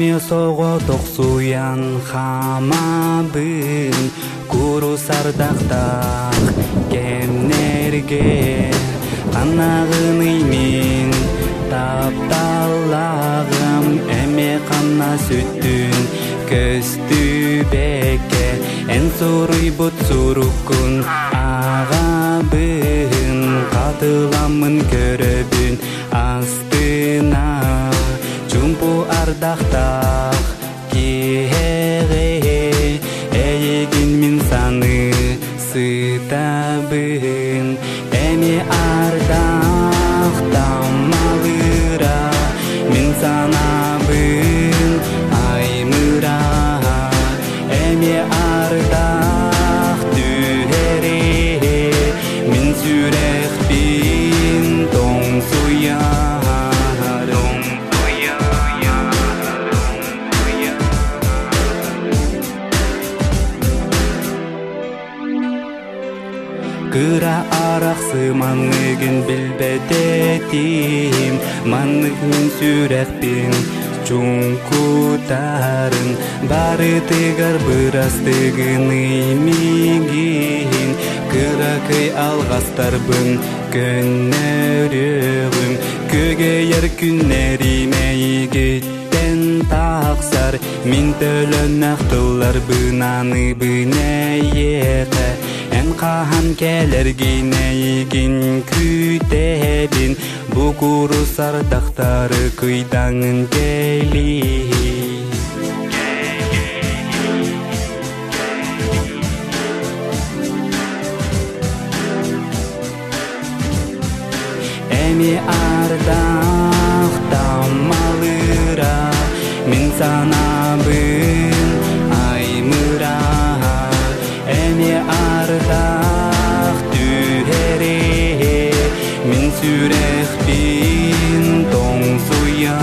Эми сого токсуян хамабын куру сардактак кемнерге канагыны мен тапталагым эме кана сүттүн көстүбекке эн суруйбут суруккун агабын катыламын көрөбүн астына чумпу ардактак киеге эйигин мин саны сытабын эми ардактамалыра мин санабын аймыра эми ардак түһере мин сүрехпин тоңсуя Кыра арақсы манныгын билбететим манныгын сүрәкпин чуңкутарын бары тыгар бырастыгын имигин кыракый алгастарбын көннөрүгүм көгейер күннериме игеттен таксар мин төлөн актылар бынаны бынайеке эн кахан келергинейгин күтебин бу куру сардактары кыйдаңын кели эми ардактамалыра мин санабын аймыра эми ардак түһере мин сүрехпин тоңсуя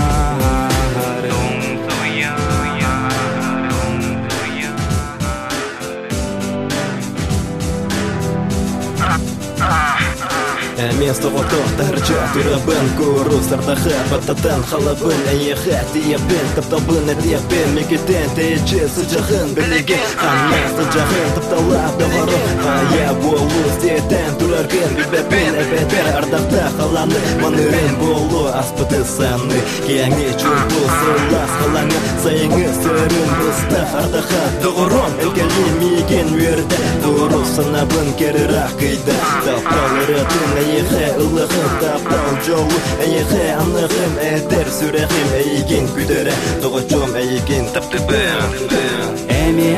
Место вот торчат ирабын куру сардаха бататан халабын эйеха тиебин таптабын эдиебин мекетен тейче сыжахын билеген анна сыжахын тапталап дагары ая болу стетен турарген билбепин эбетер ардакта халаны манырен болу аспыты саны кияңи чурту сырлас халаңы сайыңы сырын быстах ардаха догорон элгели миген верде дуру санабын керирак кыйда тапталыратын эйеха ылыхын таптал жолу эйеха анығым эдер сүрехим эйген күдере тогочом эйген таптыбын эми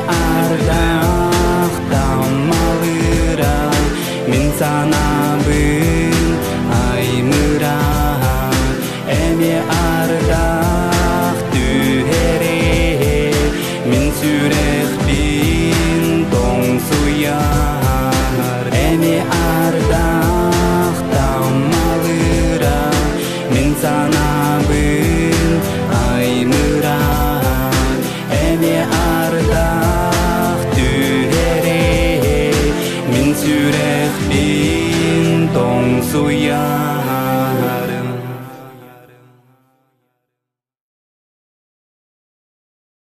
ардактамалыра мин санабын аймыра эми ардак түһере мин сүрехпин тоңсуяр эми ардактамалыра мин санабын аймыра эми ардак түһере мин сүрехпин тоңсуяр